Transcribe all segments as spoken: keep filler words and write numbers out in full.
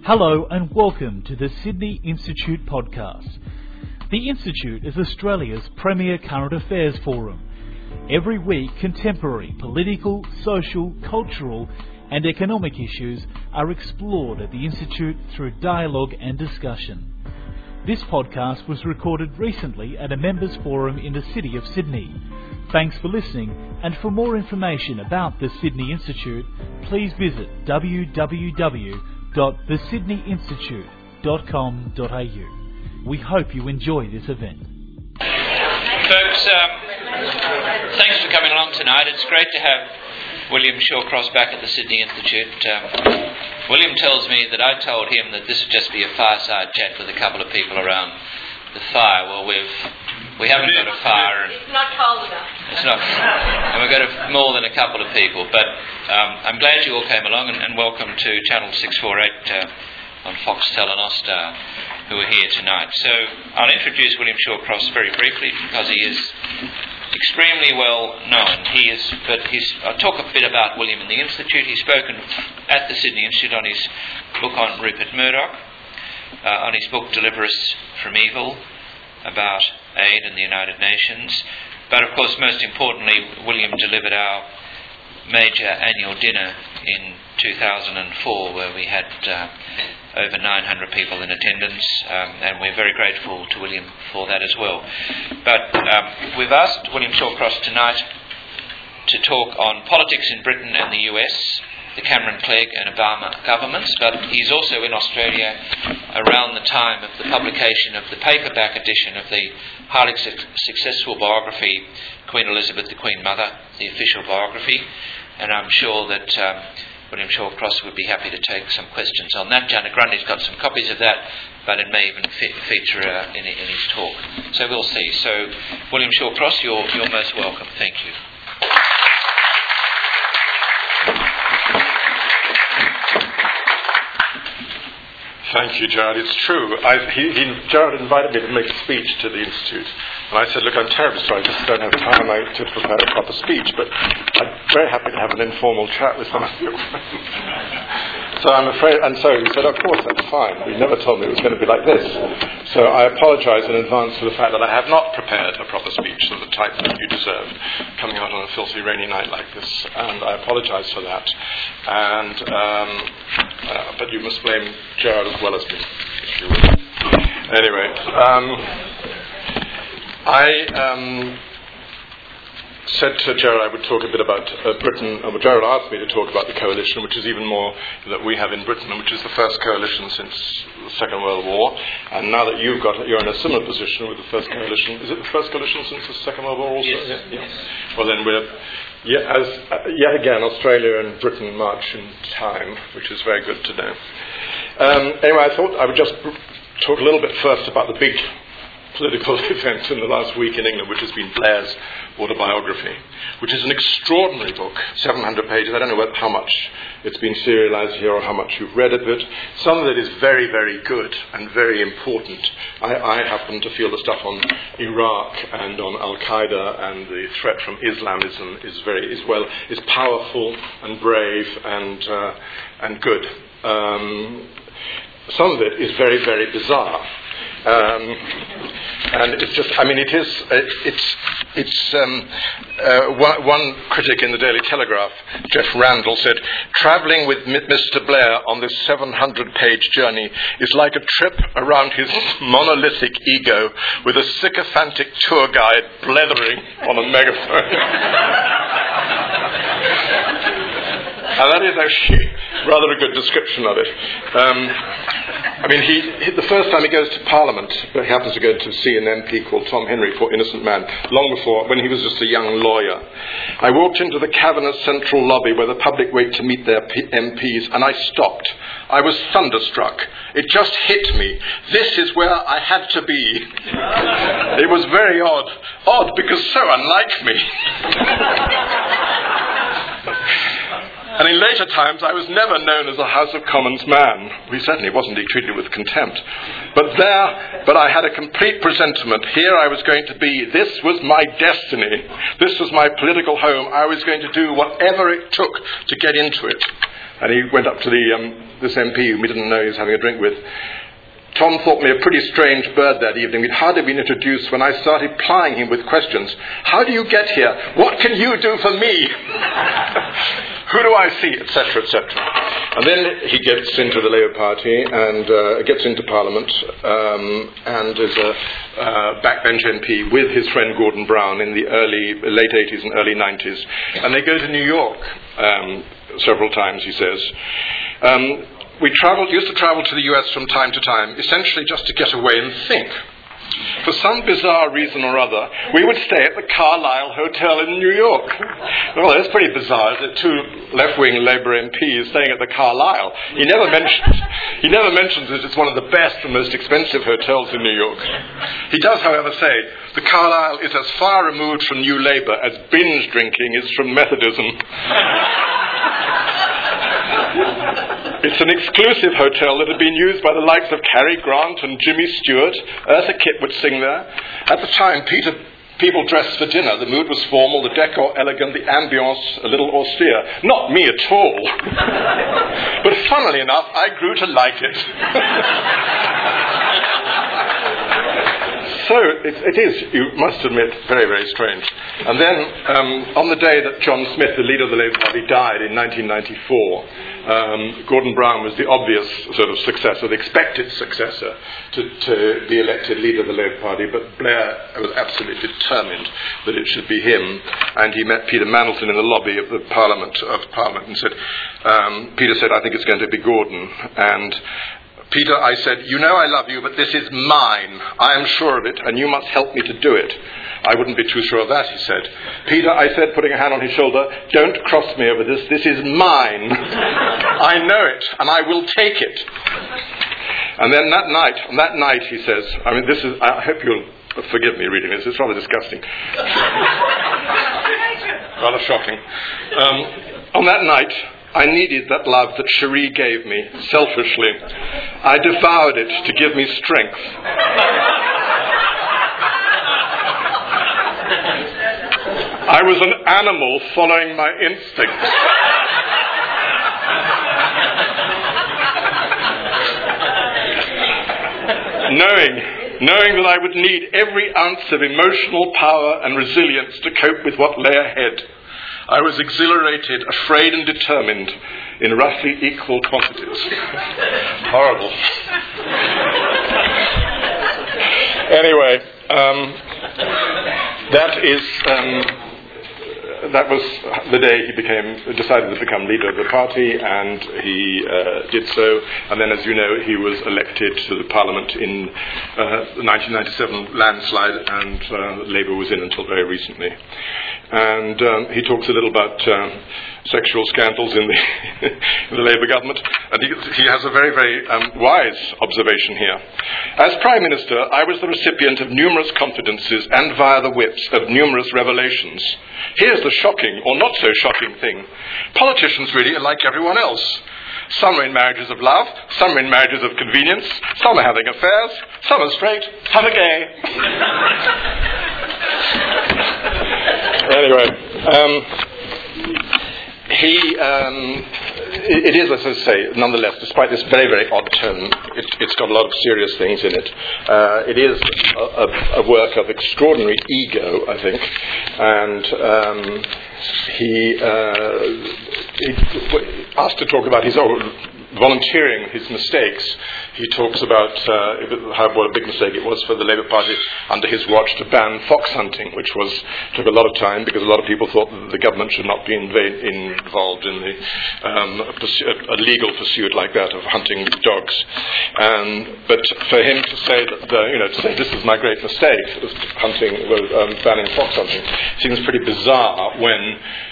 Hello and welcome to the Sydney Institute podcast. The Institute is Australia's premier current affairs forum. Every week, contemporary political, social, cultural and economic issues are explored at the Institute through dialogue and discussion. This podcast was recorded recently at a members forum in the city of Sydney. Thanks for listening, and for more information about the Sydney Institute, please visit w w w dot the sydney institute dot com dot a u. We hope you enjoy this event. Folks, um, thanks for coming along tonight. It's great to have William Shawcross back at the Sydney Institute. Um, William tells me that I told him that this would just be a fireside chat with a couple of people around the fire. Well, we've we haven't got a fire. And it's not cold enough. It's not, and we've got a, more than a couple of people. But um, I'm glad you all came along, and, and welcome to Channel six forty-eight uh, on Foxtel and Austar, who are here tonight. So I'll introduce William Shawcross very briefly because he is extremely well known. He is, but he's. I'll talk a bit about William in the Institute. He's spoken at the Sydney Institute on his book on Rupert Murdoch, uh, on his book Deliver Us from Evil, about aid in the United Nations. But of course, most importantly, William delivered our major annual dinner in two thousand four, where we had uh, over nine hundred people in attendance, um, and we're very grateful to William for that as well. But um, we've asked William Shawcross tonight to talk on politics in Britain and the U S, the Cameron-Clegg and Obama governments, but he's also in Australia around the time of the publication of the paperback edition of the highly su- successful biography, Queen Elizabeth, the Queen Mother, the official biography, and I'm sure that um, William Shawcross would be happy to take some questions on that. Jana Grundy's got some copies of that, but it may even fe- feature uh, in, in his talk. So we'll see. So, William Shawcross, you're, you're most welcome. Thank you. Thank you, Gerard. It's true. I, he, he, Gerard invited me to make a speech to the Institute. And I said, look, I'm terribly sorry, I just don't have time to prepare a proper speech, but I'm very happy to have an informal chat with some of you. So I'm afraid, and so he said, of course, that's fine. He never told me it was going to be like this. So I apologise in advance for the fact that I have not prepared a proper speech of the type that you deserve, coming out on a filthy rainy night like this. And I apologise for that. And um, uh, but you must blame Gerard as well as me, if you will. Anyway, um, I um, said to Gerard I would talk a bit about uh, Britain. Uh, Gerard asked me to talk about the coalition, which is even more that we have in Britain, which is the first coalition since the Second World War. And now that you've got, you're in a similar position with the first coalition. Is it the first coalition since the Second World War also? Yes. Yeah. yes. Well, then we're yet, as, uh, yet again Australia and Britain march in time, which is very good to know. Um, anyway, I thought I would just talk a little bit first about the big political event in the last week in England, which has been Blair's autobiography, which is an extraordinary book, seven hundred pages. I don't know what, how much it's been serialised here or how much you've read of it. Some of it is very, very good and very important. I, I happen to feel the stuff on Iraq and on Al-Qaeda and the threat from Islamism is very, is well, is powerful and brave and uh, and good. Um, some of it is very, very bizarre. Um, and it's just, I mean, it is, it's, it's, um, uh, one, one critic in the Daily Telegraph, Jeff Randall, said, travelling with Mister Blair on this seven hundred page journey is like a trip around his monolithic ego with a sycophantic tour guide blethering on a megaphone. And that is actually rather a good description of it. Um, I mean, he, he, the first time he goes to Parliament, he happens to go to see an M P called Tom Henry for Innocent Man, long before, when he was just a young lawyer. I walked into the Cabinet Central lobby where the public wait to meet their P- M Ps, and I stopped. I was thunderstruck. It just hit me. This is where I had to be. It was very odd. Odd because so unlike me. And in later times, I was never known as a House of Commons man. We certainly wasn't. He treated with contempt. But there, but I had a complete presentiment. Here I was going to be. This was my destiny. This was my political home. I was going to do whatever it took to get into it. And he went up to the um, this M P whom we didn't know he was having a drink with. Tom thought me a pretty strange bird that evening. We'd hardly been introduced when I started plying him with questions. How do you get here? What can you do for me? Who do I see? Etc, et cetera. And then he gets into the Labour Party and uh, gets into Parliament um, and is a uh, backbench M P with his friend Gordon Brown in the early, late eighties and early nineties. And they go to New York um, several times, he says. Um, We traveled, used to travel to the U S from time to time, essentially just to get away and think. For some bizarre reason or other, we would stay at the Carlisle Hotel in New York. Well, that's pretty bizarre, that two left-wing Labour M Ps staying at the Carlisle. He never mentions, he never mentions that it's one of the best and most expensive hotels in New York. He does, however, say, the Carlisle is as far removed from New Labour as binge drinking is from Methodism. It's an exclusive hotel that had been used by the likes of Cary Grant and Jimmy Stewart. Eartha Kitt would sing there. At the time, Peter, people dressed for dinner. The mood was formal, the decor elegant, the ambience a little austere. Not me at all. But funnily enough, I grew to like it. So it, it is, you must admit, very, very strange. And then, um, on the day that John Smith, the leader of the Labour Party, died in nineteen ninety-four, um, Gordon Brown was the obvious sort of successor, the expected successor to, to be elected leader of the Labour Party, but Blair was absolutely determined that it should be him. And he met Peter Mandelson in the lobby of the Parliament, of Parliament and said, um, Peter said, I think it's going to be Gordon. And Peter, I said, you know I love you, but this is mine. I am sure of it, and you must help me to do it. I wouldn't be too sure of that, he said. Peter, I said, putting a hand on his shoulder, don't cross me over this. This is mine. I know it, and I will take it. And then that night, on that night, he says, I mean, this is, I hope you'll forgive me reading this. It's rather disgusting. Rather shocking. Um, on that night, I needed that love that Cherie gave me, selfishly. I devoured it to give me strength. I was an animal following my instincts. knowing, knowing that I would need every ounce of emotional power and resilience to cope with what lay ahead. I was exhilarated, afraid and determined in roughly equal quantities. Horrible. Anyway, um, that is... Um, That was the day he became decided to become leader of the party, and he uh, did so. And then, as you know, he was elected to the Parliament in uh, the nineteen ninety-seven landslide, and uh, Labour was in until very recently. And um, he talks a little about um, sexual scandals in the, in the Labour government, and he, he has a very, very um, wise observation here. As Prime Minister, I was the recipient of numerous confidences and, via the whips, of numerous revelations. Here's the shocking, or not so shocking thing. Politicians really are like everyone else. Some are in marriages of love, some are in marriages of convenience, some are having affairs, some are straight, some are gay. Anyway, um, he, um, it, it is, as I say, nonetheless, despite this very, very odd tone, it, it's got a lot of serious things in it. Uh, it is a, a, a work of extraordinary ego, I think, and um, he, uh, he asked to talk about his own volunteering, his mistakes. He talks about uh, how what a big mistake it was for the Labour Party under his watch to ban fox hunting, which was took a lot of time because a lot of people thought that the government should not be inv- involved in the um, a, pursuit, a legal pursuit like that of hunting dogs. Um, but for him to say that, the, you know, to say this is my great mistake, hunting, well, um, banning fox hunting, seems pretty bizarre when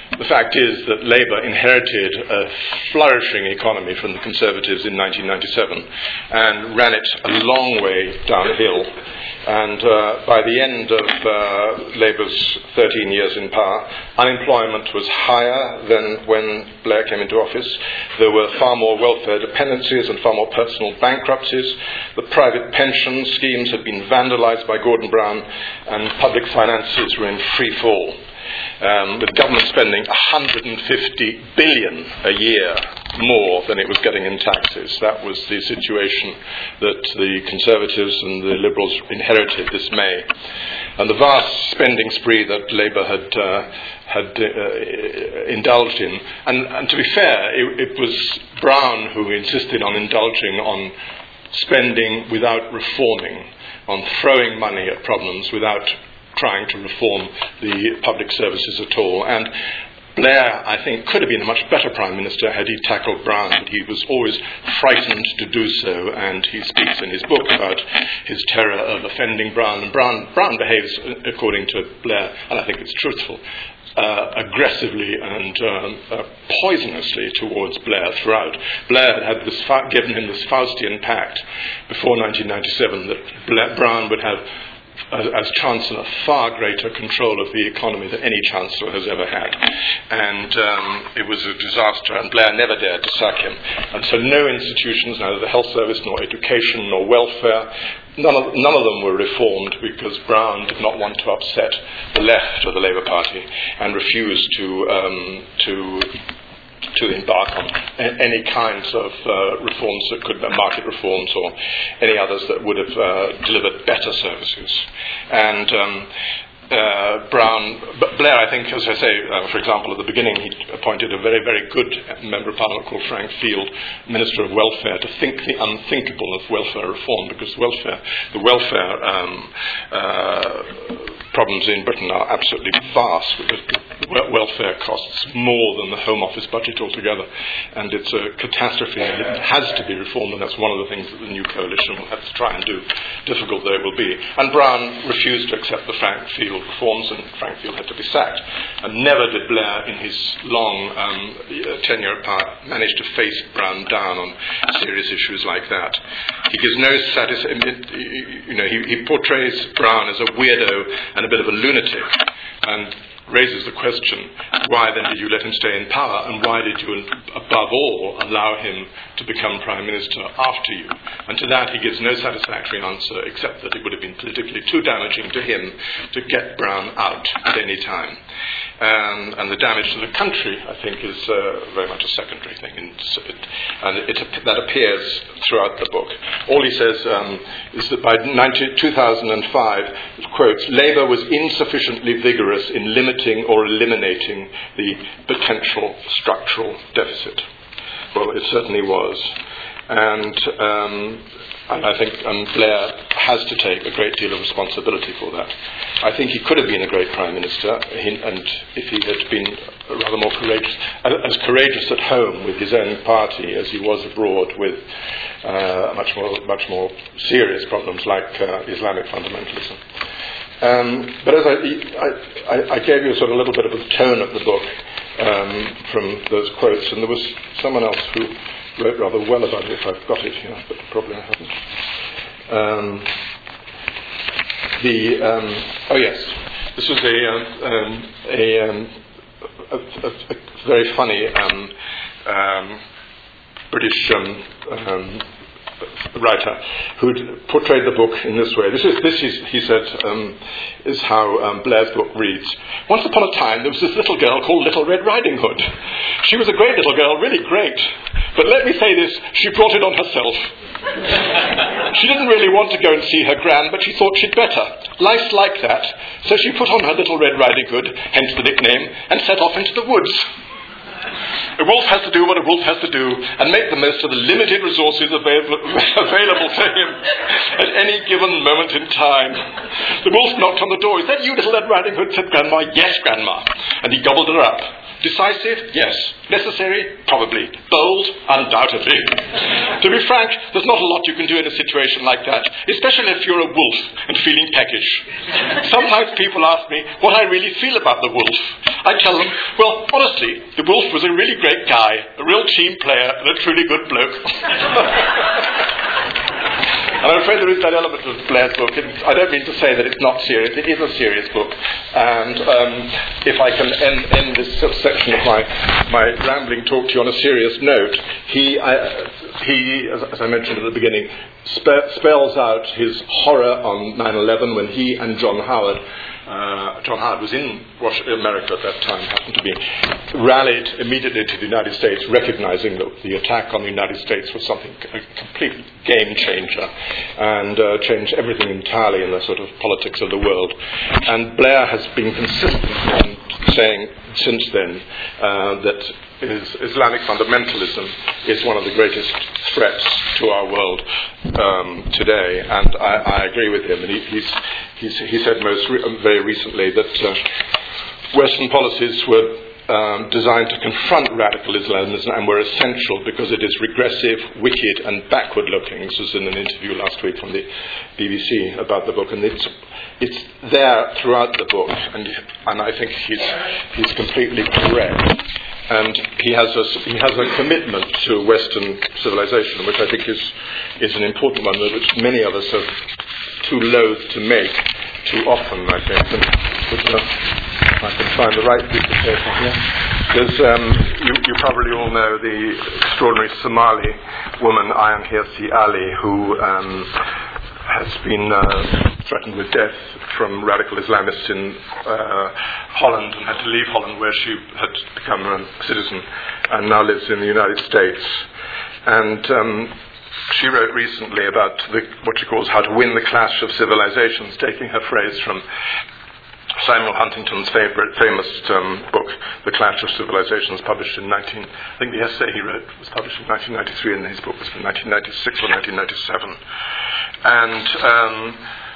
the fact is that Labour inherited a flourishing economy from the Conservatives in nineteen ninety-seven and ran it a long way downhill. And uh, by the end of uh, Labour's thirteen years in power, unemployment was higher than when Blair came into office. There were far more welfare dependencies and far more personal bankruptcies. The private pension schemes had been vandalised by Gordon Brown, and public finances were in free fall. Um, with government spending one hundred fifty billion dollars a year more than it was getting in taxes. That was the situation that the Conservatives and the Liberals inherited this May. And the vast spending spree that Labour had uh, had uh, indulged in. And, and to be fair, it, it was Brown who insisted on indulging on spending without reforming, on throwing money at problems without trying to reform the public services at all. And Blair, I think, could have been a much better Prime Minister had he tackled Brown, but he was always frightened to do so, and he speaks in his book about his terror of offending Brown. And Brown, Brown behaves, according to Blair, and I think it's truthful, uh, aggressively and um, uh, poisonously towards Blair throughout. Blair had this fa- given him this Faustian pact before nineteen ninety-seven that Blair, Brown would have, As, as Chancellor, far greater control of the economy than any Chancellor has ever had. And um, it was a disaster, and Blair never dared to sack him. And so no institutions, neither the health service, nor education, nor welfare, none of, none of them were reformed because Brown did not want to upset the left of the Labour Party and refused to um, to to embark on any kinds of uh, reforms that could be market reforms or any others that would have uh, delivered better services. And um, uh, Brown, Blair, I think, as I say, uh, for example, at the beginning, he appointed a very, very good member of Parliament called Frank Field, Minister of Welfare, to think the unthinkable of welfare reform, because welfare, the welfare um, uh, problems in Britain are absolutely vast. Welfare costs more than the Home Office budget altogether, and it's a catastrophe, and it has to be reformed, and that's one of the things that the new coalition will have to try and do, difficult though it will be. And Brown refused to accept the Frank Field reforms, and Frank Field had to be sacked. And never did Blair, in his long um, tenure at power, manage to face Brown down on serious issues like that. He gives no satisfaction. You know, he, he portrays Brown as a weirdo and a bit of a lunatic, and raises the question, why then did you let him stay in power, and why did you, above all, allow him to become Prime Minister after you? And to that he gives no satisfactory answer, except that it would have been politically too damaging to him to get Brown out at any time. Um, and the damage to the country, I think, is uh, very much a secondary thing. And, it, and it, that appears throughout the book. All he says um, is that by two thousand five, quotes, Labour was insufficiently vigorous in limiting or eliminating the potential structural deficit. Well, it certainly was. And um, I think um, Blair has to take a great deal of responsibility for that. I think he could have been a great Prime Minister, he, and if he had been rather more courageous, as courageous at home with his own party as he was abroad with uh, much more much more serious problems like uh, Islamic fundamentalism. Um, but as I, I, I gave you a sort of little bit of the tone of the book um, from those quotes, and there was someone else who wrote rather well about it, if I've got it here, but probably I haven't. Um, the um, oh yes, this was a um, a, um, a, a, a very funny um, um, British um, um, writer who portrayed the book in this way. This is, this is, he said, um, is how um, Blair's book reads. Once upon a time, there was this little girl called Little Red Riding Hood. She was a great little girl, really great. But let me say this, she brought it on herself. She didn't really want to go and see her gran, but she thought she'd better. Life's like that. So she put on her Little Red Riding Hood, hence the nickname, and set off into the woods. A wolf has to do what a wolf has to do and make the most of the limited resources available, available to him at any given moment in time. The wolf knocked on the door. "Is that you, Little Red Riding Hood?" said Grandma. "Yes, Grandma." And he gobbled her up. Decisive? Yes. Necessary? Probably. Bold? Undoubtedly. To be frank, there's not a lot you can do in a situation like that, especially if you're a wolf and feeling peckish. Sometimes people ask me what I really feel about the wolf. I tell them, well, honestly, the wolf was a really great guy, a real team player, and a truly good bloke. And I'm afraid there is that element of Blair's book. I don't mean to say that it's not serious. It is a serious book. And um, if I can end, end this section of my, my rambling talk to you on a serious note, he, I, he as, as I mentioned at the beginning, spe- spells out his horror on nine eleven when he and John Howard Uh, John Howard was in America at that time, happened to be, rallied immediately to the United States, recognizing that the attack on the United States was something, a complete game changer, and uh, changed everything entirely in the sort of politics of the world. And Blair has been consistent in saying since then uh, that is Islamic fundamentalism is one of the greatest threats to our world um, today, and I, I agree with him. And he, he's, he's, he said most re- very recently that uh, Western policies were um, designed to confront radical Islamism and were essential because it is regressive, wicked, and backward-looking. This was in an interview last week from the B B C about the book, and it's it's there throughout the book, and and I think he's he's completely correct. And he has a he has a commitment to Western civilization, which I think is is an important one, which many of us are too loath to make too often, I think. And, but, uh, I can find the right piece of paper here. There's, um, you, you probably all know the extraordinary Somali woman, Ayaan Hirsi Ali, who um, has been uh, threatened with death from radical Islamists in uh, Holland, and had to leave Holland, where she had become a citizen, and now lives in the United States. And um, she wrote recently about the, what she calls How to Win the Clash of Civilizations, taking her phrase from Samuel Huntington's favorite, famous um, book, The Clash of Civilizations, published in nineteen. I think the essay he wrote was published in nineteen ninety-three, and his book was from nineteen ninety-six or nineteen ninety-seven. And um,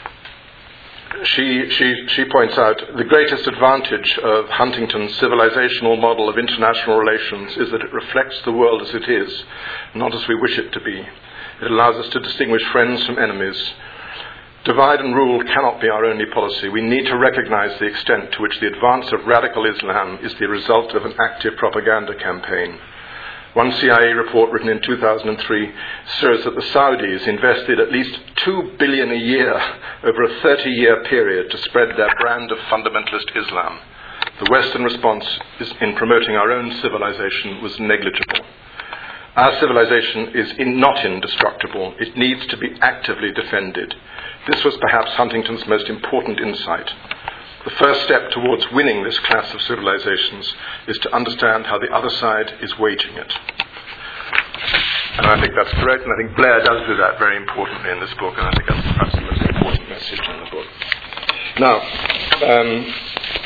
she she she points out the greatest advantage of Huntington's civilizational model of international relations is that it reflects the world as it is, not as we wish it to be. It allows us to distinguish friends from enemies. Divide and rule cannot be our only policy. We need to recognize the extent to which the advance of radical Islam is the result of an active propaganda campaign. One C I A report written in two thousand three shows that the Saudis invested at least two billion dollars a year over a thirty-year period to spread their brand of fundamentalist Islam. The Western response is in promoting our own civilization was negligible. Our civilization is in, not indestructible. It needs to be actively defended. This was perhaps Huntington's most important insight. The first step towards winning this clash of civilizations is to understand how the other side is waging it. And I think that's correct, and I think Blair does do that very importantly in this book, and I think that's perhaps the most important message in the book. Now, um,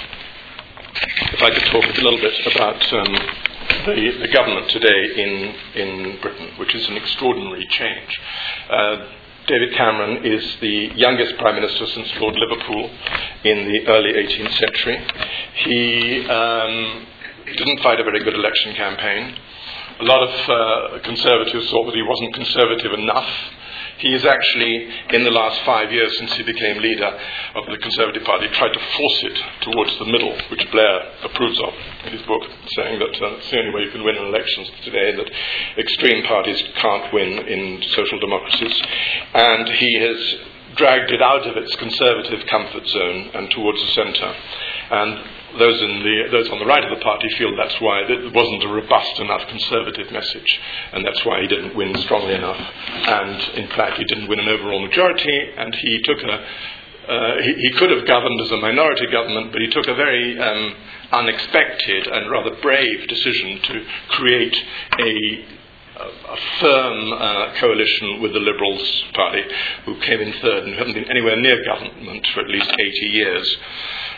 if I could talk a little bit about um, the, the government today in, in Britain, which is an extraordinary change. Uh, David Cameron is the youngest Prime Minister since Lord Liverpool in the early eighteenth century. He um, didn't fight a very good election campaign. A lot of uh, Conservatives thought that he wasn't conservative enough. He has actually, in the last five years since he became leader of the Conservative Party, tried to force it towards the middle, which Blair approves of in his book, saying that uh, it's the only way you can win in elections today, that extreme parties can't win in social democracies. And he has dragged it out of its conservative comfort zone and towards the centre. And those in the those on the right of the party feel that's why it wasn't a robust enough conservative message, and that's why he didn't win strongly enough. And in fact, he didn't win an overall majority, and he took a uh, he, he could have governed as a minority government, but he took a very um, unexpected and rather brave decision to create a a firm uh, coalition with the Liberals Party, who came in third and haven't been anywhere near government for at least eighty years.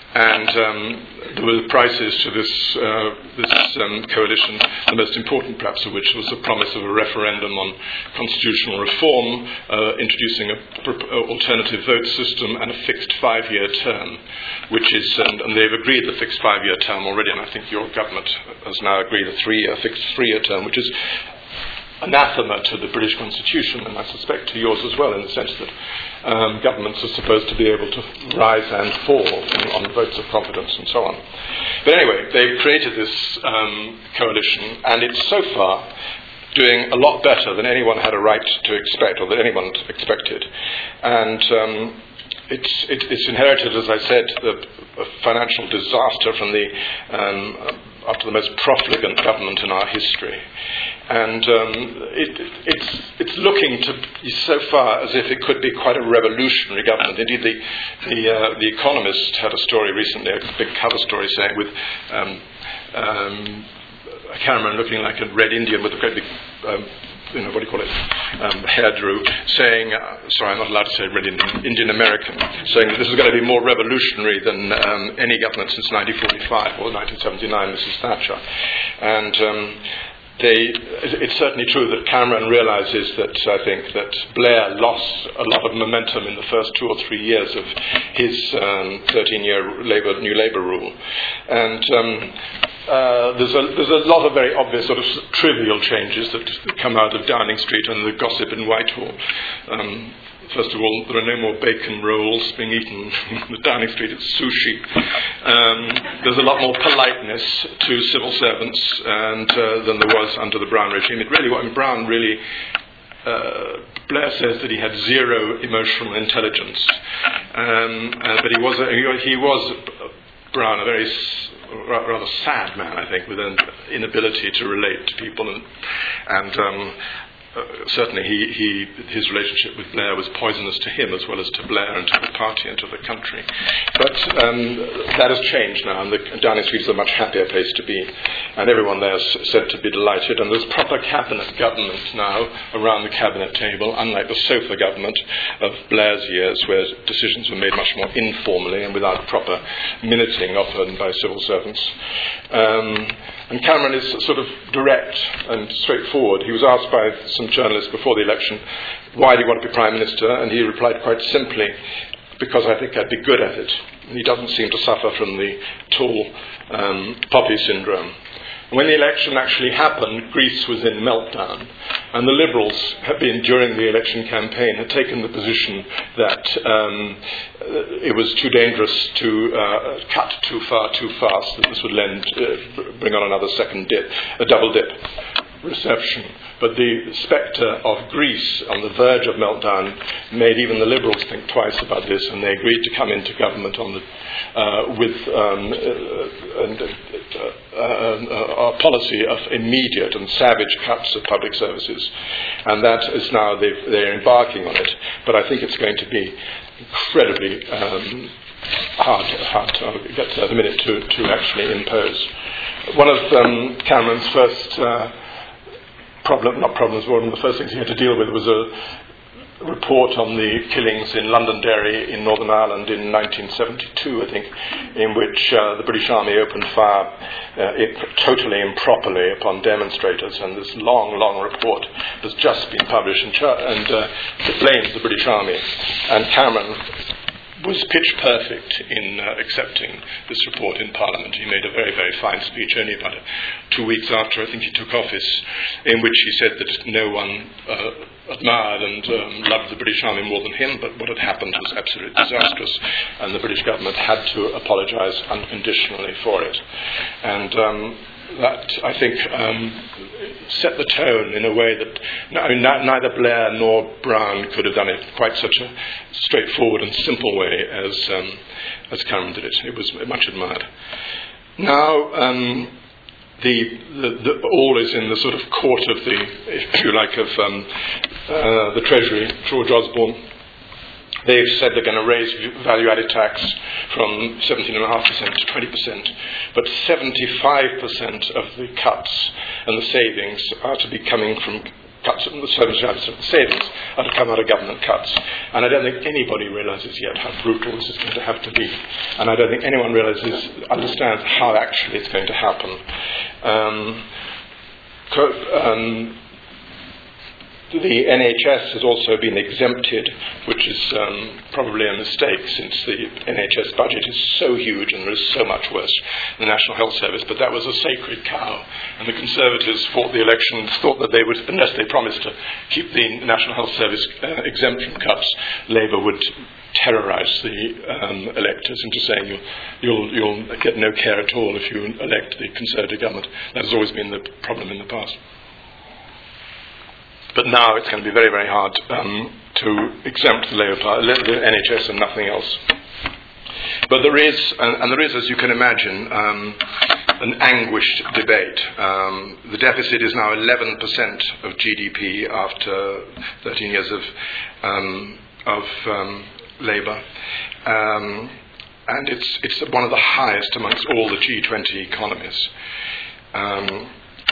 And um, there were prices to this uh, this um, coalition, the most important perhaps of which was the promise of a referendum on constitutional reform, uh, introducing an alternative vote system and a fixed five-year term, which is, and, and they've agreed the fixed five-year term already, and I think your government has now agreed a three-year, fixed three-year term, which is anathema to the British Constitution, and I suspect to yours as well, in the sense that um, governments are supposed to be able to rise and fall on, on votes of confidence and so on. But anyway, they've created this um, coalition, and it's so far doing a lot better than anyone had a right to expect, or that anyone expected. And um, it's, it, it's inherited, as I said, the, a financial disaster from the um, after the most profligate government in our history. And um, it, it's, it's looking to be so far as if it could be quite a revolutionary government. Indeed, the, the, uh, the Economist had a story recently, a big cover story saying with um, um, Cameron looking like a red Indian with a great big, um, you know, what do you call it, um, hairdo, saying, uh, sorry, I'm not allowed to say red Indian, Indian American, saying that this is going to be more revolutionary than um, any government since nineteen forty-five or nineteen seventy-nine, Missus Thatcher. And um, They, it's certainly true that Cameron realises that I think that Blair lost a lot of momentum in the first two or three years of his um, thirteen-year Labour, New Labour rule, and um, uh, there's a there's a lot of very obvious sort of trivial changes that come out of Downing Street and the gossip in Whitehall. Um, First of all, there are no more bacon rolls being eaten in Downing Street. It's sushi. Um, there's a lot more politeness to civil servants and uh, than there was under the Brown regime. It really, what Brown really, uh, Blair says that he had zero emotional intelligence, um, uh, but he was a, he was Brown, a very rather sad man, I think, with an inability to relate to people and and. Um, Uh, certainly he, he, his relationship with Blair was poisonous to him as well as to Blair and to the party and to the country. But um, that has changed now, and the Downing Street is a much happier place to be, and everyone there is said to be delighted, and there's proper cabinet government now around the cabinet table, unlike the sofa government of Blair's years, where decisions were made much more informally and without proper minuting often by civil servants. Um, and Cameron is sort of direct and straightforward. He was asked by some journalists before the election, why do you want to be Prime Minister? And he replied quite simply, because I think I'd be good at it. And he doesn't seem to suffer from the tall um, poppy syndrome. When the election actually happened, Greece was in meltdown, and the Liberals had been, during the election campaign, had taken the position that um, it was too dangerous to uh, cut too far too fast, that this would lend, uh, bring on another second dip, a double dip reception. But the spectre of Greece on the verge of meltdown made even the Liberals think twice about this, and they agreed to come into government on the, uh, with um, uh, and, uh, uh, a policy of immediate and savage cuts of public services. And that is now they've, they're embarking on it. But I think it's going to be incredibly um, hard, hard to get to the minute to, to actually impose. One of um, Cameron's first uh, problem, not problems, one of the first things he had to deal with was a report on the killings in Londonderry in Northern Ireland in nineteen seventy-two, I think, in which uh, the British Army opened fire uh, it, totally improperly upon demonstrators, and this long, long report has just been published, and, and uh, it blames the British Army. And Cameron was pitch perfect in uh, accepting this report in Parliament. He made a very, very fine speech only about two weeks after I think he took office, in which he said that no one uh, admired and um, loved the British Army more than him, but what had happened was absolutely disastrous, and the British government had to apologise unconditionally for it. And um, that, I think, um, set the tone in a way that I mean, neither Blair nor Brown could have done it quite such a straightforward and simple way as um, as Cameron did it. It was much admired. Now, um, the, the, the all is in the sort of court of the, if you like, of um, uh, the Treasury, George Osborne. They've said they're going to raise value-added tax from seventeen point five percent to twenty percent, but seventy-five percent of the cuts and the savings are to be coming from cuts, seventy-five percent of the savings are to come out of government cuts. And I don't think anybody realises yet how brutal this is going to have to be. And I don't think anyone realises, understands how actually it's going to happen. Um, co- um, The N H S has also been exempted, which is um, probably a mistake since the N H S budget is so huge and there is so much worse than the National Health Service. But that was a sacred cow, and the Conservatives fought the elections, thought that they would, unless they promised to keep the National Health Service uh, exempt from cuts, Labour would terrorise the um, electors into saying you'll, you'll, you'll get no care at all if you elect the Conservative government. That has always been the problem in the past. But now it's going to be very, very hard um, to exempt the Labour Party, the N H S and nothing else. But there is, and, and there is, as you can imagine, um, an anguished debate. Um, the deficit is now eleven percent of G D P after thirteen years of, um, of um, Labour. Um, and it's, it's one of the highest amongst all the G twenty economies. Um,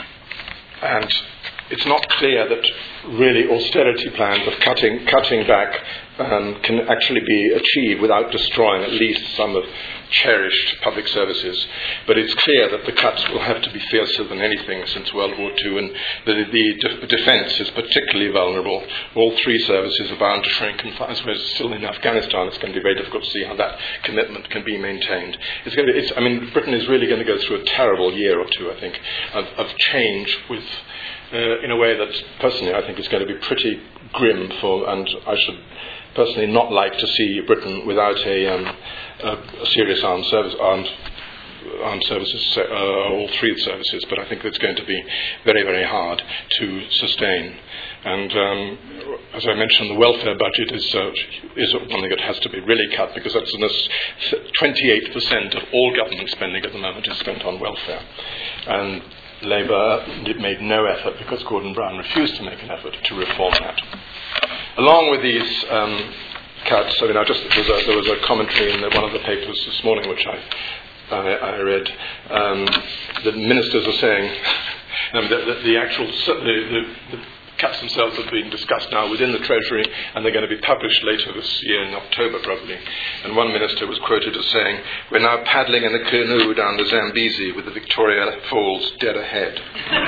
and it's not clear that really austerity plans of cutting cutting back um, can actually be achieved without destroying at least some of cherished public services. But it's clear that the cuts will have to be fiercer than anything since World War Two, and the, the de- defence is particularly vulnerable. All three services are bound to shrink, and as we're still in Afghanistan, it's going to be very difficult to see how that commitment can be maintained. It's going to be, it's, I mean, Britain is really going to go through a terrible year or two, I think, of, of change with. Uh, in a way that, personally, I think is going to be pretty grim for, and I should personally not like to see Britain without a, um, a, a serious armed service, armed, armed services, uh, all three services. But I think it's going to be very, very hard to sustain. And um, as I mentioned, the welfare budget is uh, is one thing that has to be really cut, because that's twenty-eight percent of all government spending at the moment is spent on welfare. And Labour made no effort, because Gordon Brown refused to make an effort to reform that. Along with these um, cuts, I mean, I just there was, a, there was a commentary in the, one of the papers this morning which I I, I read. Um, the ministers are saying um, that, that the actual the, the, the cuts themselves are being discussed now within the Treasury, and they're going to be published later this year in October probably. And one minister was quoted as saying, "We're now paddling in a canoe down the Zambezi with the Victoria Falls dead ahead."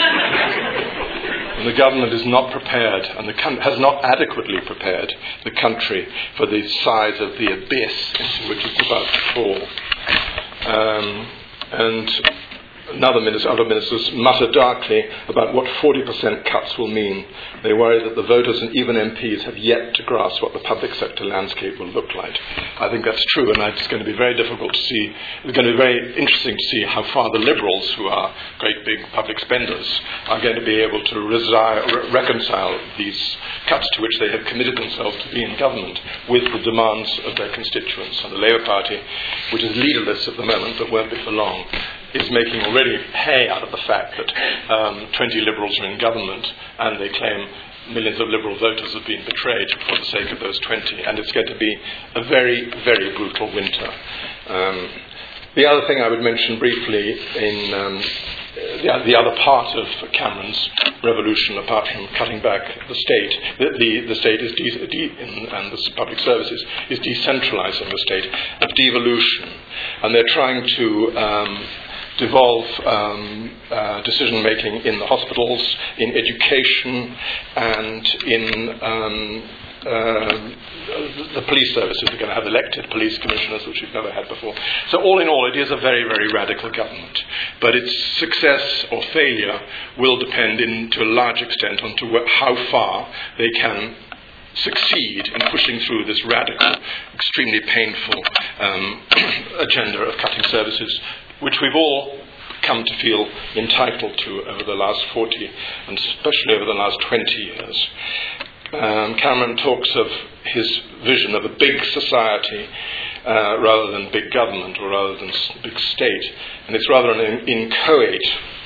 And the government is not prepared, and the con- has not adequately prepared the country for the size of the abyss into which it's about to fall. Um, and Another minister, other ministers mutter darkly about what forty percent cuts will mean. They worry that the voters and even M Ps have yet to grasp what the public sector landscape will look like. I think that's true, and it's going to be very difficult to see. It's going to be very interesting to see how far the Liberals, who are great big public spenders, are going to be able to resi- re- reconcile these cuts to which they have committed themselves to be in government with the demands of their constituents. And the Labour Party, which is leaderless at the moment but won't be for long, is making already hay out of the fact that um, twenty Liberals are in government, and they claim millions of Liberal voters have been betrayed for the sake of those twenty, and it's going to be a very, very brutal winter. Um, the other thing I would mention briefly in um, the, the other part of Cameron's revolution, apart from cutting back the state, the, the, the state is de- de- in, and the public services is decentralising the state, of devolution, and they're trying to um, devolve um, uh, decision-making in the hospitals, in education, and in um, uh, the police services. They're going to have elected police commissioners, which we've never had before. So all in all, it is a very, very radical government. But its success or failure will depend in, to a large extent on to wh- how far they can succeed in pushing through this radical, extremely painful um, agenda of cutting services, which we've all come to feel entitled to over the last forty, and especially over the last twenty years. Um, Cameron talks of his vision of a big society uh, rather than big government, or rather than big state, and it's rather an inchoate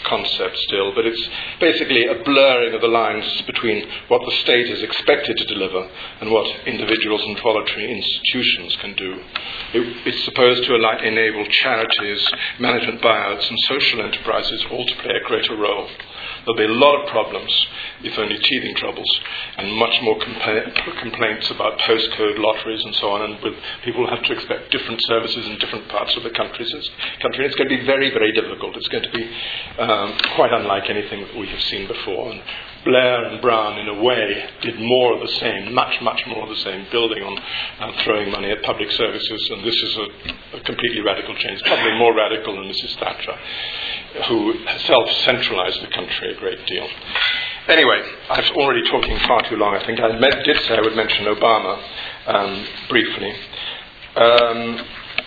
concept still, but it's basically a blurring of the lines between what the state is expected to deliver and what individuals and voluntary institutions can do. It, it's supposed to enable charities, management buyouts, and social enterprises all to play a greater role. There'll be a lot of problems, if only teething troubles, and much more compla- complaints about postcode lotteries and so on, and with people will have to expect different services in different parts of the country. country. It's going to be very, very difficult. It's going to be um, quite unlike anything that we have seen before. And Blair and Brown, in a way, did more of the same, much, much more of the same, building on uh, throwing money at public services, and this is a, a completely radical change, probably more radical than Missus Thatcher, who self-centralized the country a great deal. Anyway, I've already talking far too long. I think I meant, did say I would mention Obama um, briefly. Um,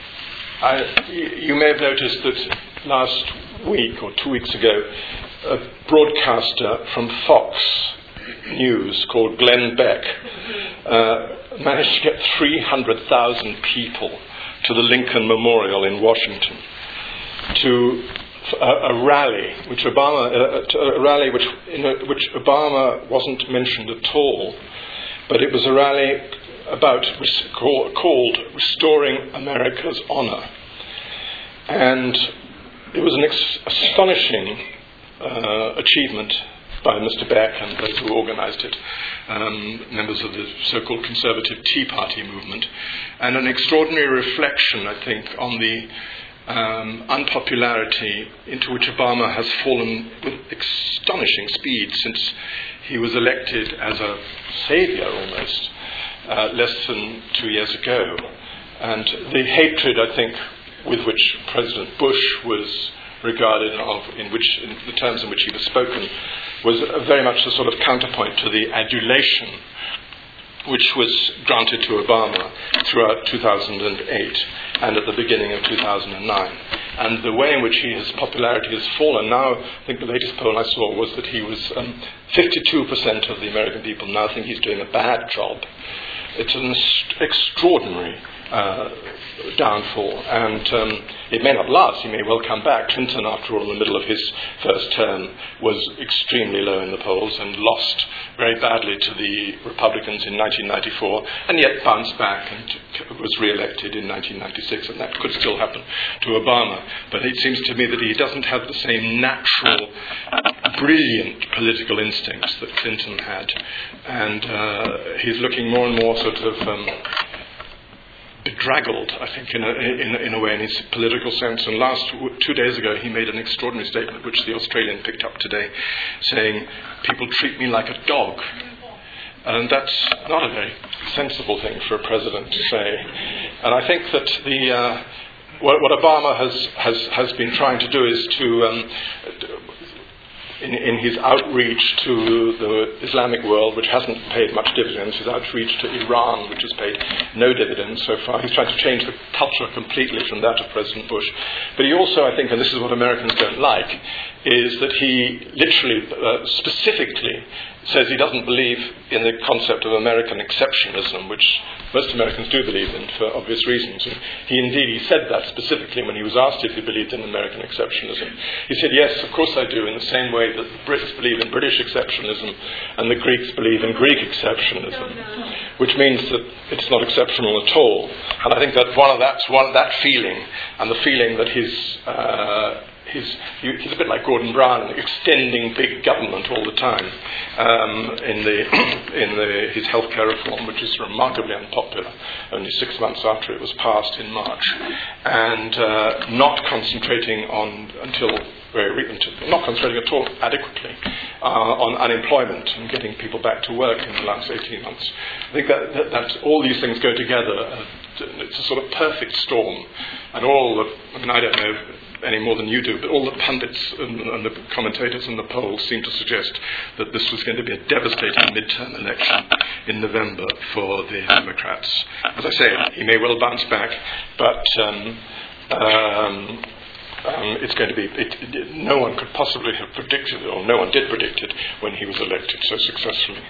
I, you may have noticed that last week or two weeks ago, a broadcaster from Fox News called Glenn Beck uh, managed to get three hundred thousand people to the Lincoln Memorial in Washington to a, a rally, which Obama, uh, a rally which, in a, which Obama wasn't mentioned at all, but it was a rally about called, called Restoring America's Honor, and it was an ex- astonishing uh, achievement by Mister Beck and those who organised it, um, members of the so-called conservative Tea Party movement, and an extraordinary reflection, I think, on the um, unpopularity into which Obama has fallen with astonishing speed since he was elected as a saviour almost uh, less than two years ago. And the hatred, I think, with which President Bush was regarded, of, in which, in the terms in which he was spoken, was very much a sort of counterpoint to the adulation which was granted to Obama throughout two thousand eight and at the beginning of two thousand nine. And the way in which he, his popularity has fallen now, I think the latest poll I saw was that he was um, fifty-two percent of the American people now think he's doing a bad job. It's an extraordinary uh, downfall, and um, it may not last. He may well come back. Clinton, after all, in the middle of his first term, was extremely low in the polls and lost very badly to the Republicans in nineteen ninety-four, and yet bounced back and was re-elected in nineteen ninety-six, and that could still happen to Obama. But it seems to me that he doesn't have the same natural, brilliant political instincts that Clinton had, and uh, he's looking more and more sort of um, bedraggled, I think, in a, in, in a way, in his political sense. And last, two days ago, he made an extraordinary statement, which the Australian picked up today, saying, "People treat me like a dog." And that's not a very sensible thing for a president to say. And I think that the uh, what, what Obama has, has, has been trying to do is to um, In, in his outreach to the Islamic world, which hasn't paid much dividends, his outreach to Iran, which has paid no dividends so far, he's trying to change the culture completely from that of President Bush. But he also, I think, and this is what Americans don't like, is that he literally, uh, specifically, says he doesn't believe in the concept of American exceptionalism, which most Americans do believe in for obvious reasons. And he indeed, he said that specifically when he was asked if he believed in American exceptionalism. He said, yes, of course I do, in the same way that the Brits believe in British exceptionalism and the Greeks believe in Greek exceptionalism, which means that it's not exceptional at all. And I think that one of that's one that feeling, and the feeling that his uh, He's, he's a bit like Gordon Brown, extending big government all the time um, in the in the, his healthcare reform, which is remarkably unpopular, only six months after it was passed in March, and uh, not concentrating on until very recently, not concentrating at all adequately uh, on unemployment and getting people back to work in the last eighteen months. I think that, that, that all these things go together. Uh, it's a sort of perfect storm, and all the, I mean, I don't know any more than you do, but all the pundits and, and the commentators and the polls seem to suggest that this was going to be a devastating midterm election in November for the Democrats. As I say, he may well bounce back, but um, um, um, it's going to be, it, it, no one could possibly have predicted it, or no one did predict it when he was elected so successfully.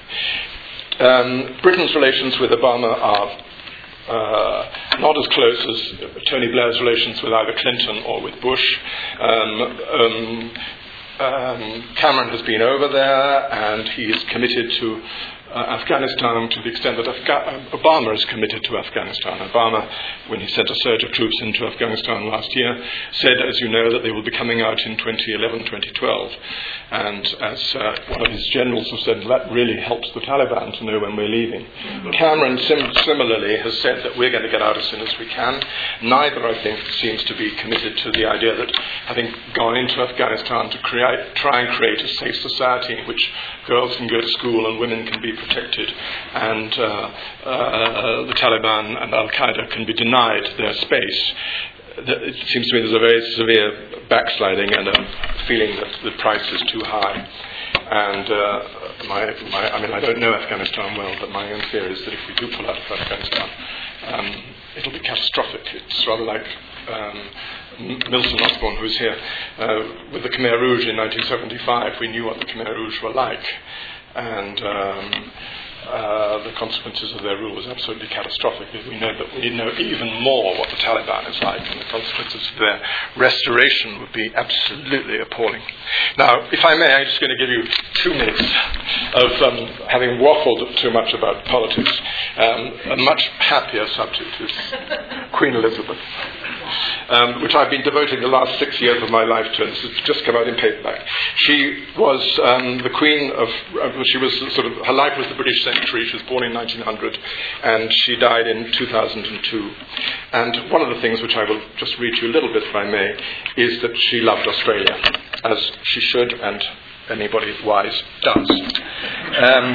Um, Britain's relations with Obama are Uh, not as close as Tony Blair's relations with either Clinton or with Bush. Um, um, um, Cameron has been over there, and he is committed to Uh, Afghanistan to the extent that Afga- Obama is committed to Afghanistan. Obama, when he sent a surge of troops into Afghanistan last year, said, as you know, that they will be coming out in twenty eleven, twenty twelve. And as uh, one of his generals has said, that really helps the Taliban to know when we're leaving. Cameron sim- similarly has said that we're going to get out as soon as we can. Neither, I think, seems to be committed to the idea that having gone into Afghanistan to create, try and create a safe society in which girls can go to school and women can be protected, and uh, uh, the Taliban and Al-Qaeda can be denied their space. It seems to me there's a very severe backsliding and a feeling that the price is too high. And uh, my, my, I mean, I don't know Afghanistan well, but my own fear is that if we do pull out of Afghanistan, um, it'll be catastrophic. It's rather like um, Milton Osborne, who's here, uh, with the Khmer Rouge in nineteen seventy-five. We knew what the Khmer Rouge were like. And um, uh, the consequences of their rule was absolutely catastrophic. We know that we know even more what the Taliban is like, and the consequences of their restoration would be absolutely appalling. Now, if I may, I'm just going to give you two minutes of um, having waffled too much about politics. Um, a much happier subject is Queen Elizabeth, um, which I've been devoting the last six years of my life to, and this has just come out in paperback. She was um, the Queen of, uh, she was sort of, her life was the British century. She was born in nineteen hundred, and she died in two thousand two. And one of the things which I will just read you a little bit, if I may, is that she loved Australia, as she should, and anybody wise does. Um,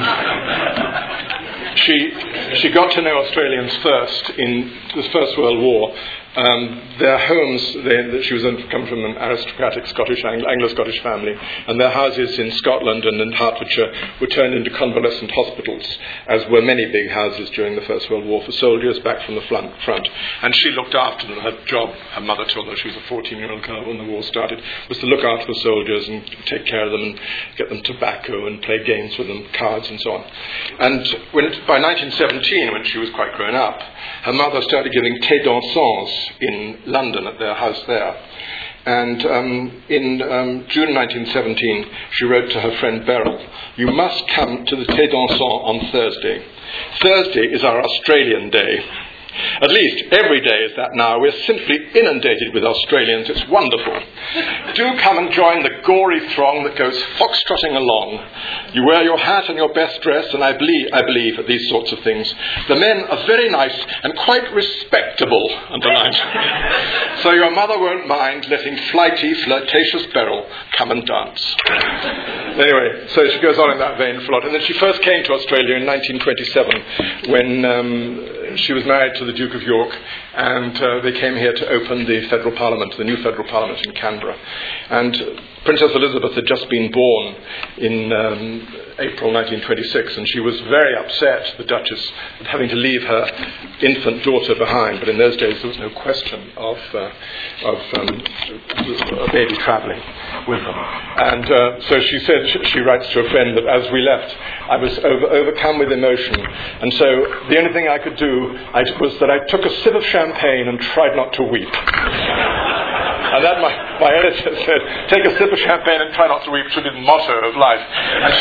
she she got to know Australians first in the First World War. Um, their homes, they, she was come from an aristocratic Scottish, Anglo-Scottish family, and their houses in Scotland and in Hertfordshire were turned into convalescent hospitals, as were many big houses during the First World War for soldiers back from the front. And she looked after them. Her job, her mother told her, she was a fourteen-year-old girl when the war started, was to look after the soldiers and take care of them and get them tobacco and play games with them, cards and so on. And when, by nineteen seventeen, when she was quite grown up, her mother started giving thé dansants in London at their house there. And um, in um, June nineteen seventeen, she wrote to her friend Beryl, "You must come to the thé dansant on Thursday. Thursday is our Australian day. At least every day is that now. We're simply inundated with Australians. It's wonderful. Do come and join the gory throng that goes foxtrotting along. You wear your hat and your best dress, and I believe, I believe at these sorts of things. The men are very nice and quite respectable," underlined. "So your mother won't mind letting flighty, flirtatious Beryl come and dance." Anyway, so she goes on in that vein for a lot. And then she first came to Australia in nineteen twenty-seven when um, she was married to the Duke of York, and uh, they came here to open the federal parliament, the new federal parliament in Canberra. And Princess Elizabeth had just been born in um, April nineteen twenty-six, and she was very upset, the Duchess, at having to leave her infant daughter behind. But in those days there was no question of uh, of um, a baby travelling with them. And uh, so she said, she, she writes to a friend that as we left, I was over, overcome with emotion, and so the only thing I could do I, was that I took a sip of champagne and tried not to weep. And that, my, my editor said, "Take a sip of champagne and try not to weep," should be the motto of life. And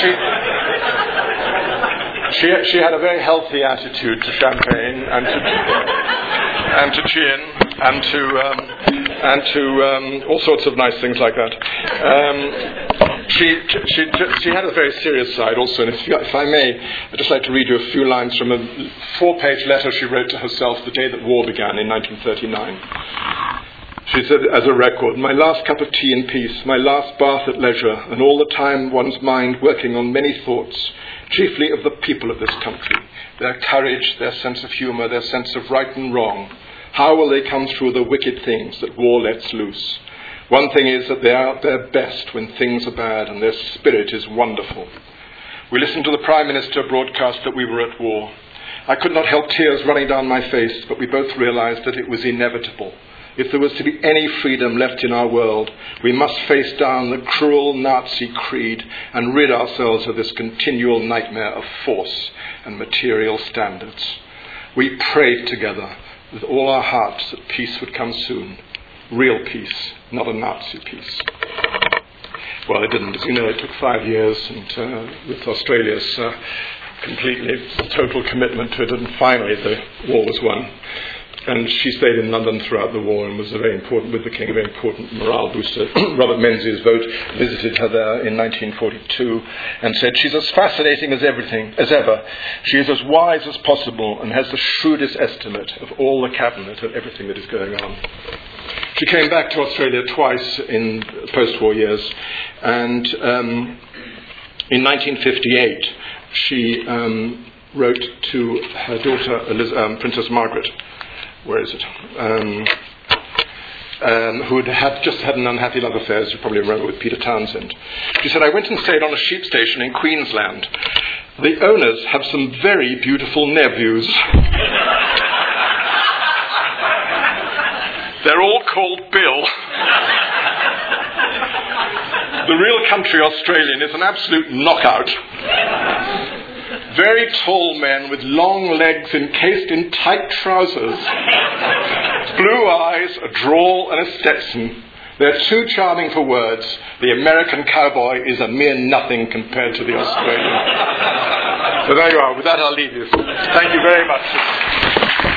she, she, she had a very healthy attitude to champagne and to, and to gin and to um, and to um, all sorts of nice things like that. Um, she, she she had a very serious side also, and if, you, if I may, I'd just like to read you a few lines from a four-page letter she wrote to herself the day that war began in nineteen thirty-nine. She said, as a record, "My last cup of tea in peace, my last bath at leisure, and all the time one's mind working on many thoughts, chiefly of the people of this country, their courage, their sense of humour, their sense of right and wrong. How will they come through the wicked things that war lets loose? One thing is that they are at their best when things are bad, and their spirit is wonderful." We listened to the Prime Minister broadcast that we were at war. I could not help tears running down my face, but we both realised that it was inevitable. If there was to be any freedom left in our world, we must face down the cruel Nazi creed and rid ourselves of this continual nightmare of force and material standards. We prayed together with all our hearts that peace would come soon. Real peace, not a Nazi peace. well, it didn't. As you know, it took five years, and uh, with Australia's uh, completely total commitment to it, and finally the war was won. And she stayed in London throughout the war and was a very important, with the King, a very important morale booster. Robert Menzies Vogt visited her there in nineteen forty-two and said, "She's as fascinating as everything, as ever. She is as wise as possible and has the shrewdest estimate of all the cabinet of everything that is going on." She came back to Australia twice in post-war years, and um, in nineteen fifty-eight she um, wrote to her daughter, Eliz- um, Princess Margaret, where is it? Um, um, who had, had just had an unhappy love affair, as you probably remember, with Peter Townsend. She said, "I went and stayed on a sheep station in Queensland. The owners have some very beautiful nephews. They're all called Bill. The real country Australian is an absolute knockout. Very tall men with long legs encased in tight trousers, blue eyes, a drawl and a Stetson. They're too charming for words. The American cowboy is a mere nothing compared to the Australian." So there you are. With that, I'll leave you. Thank you very much.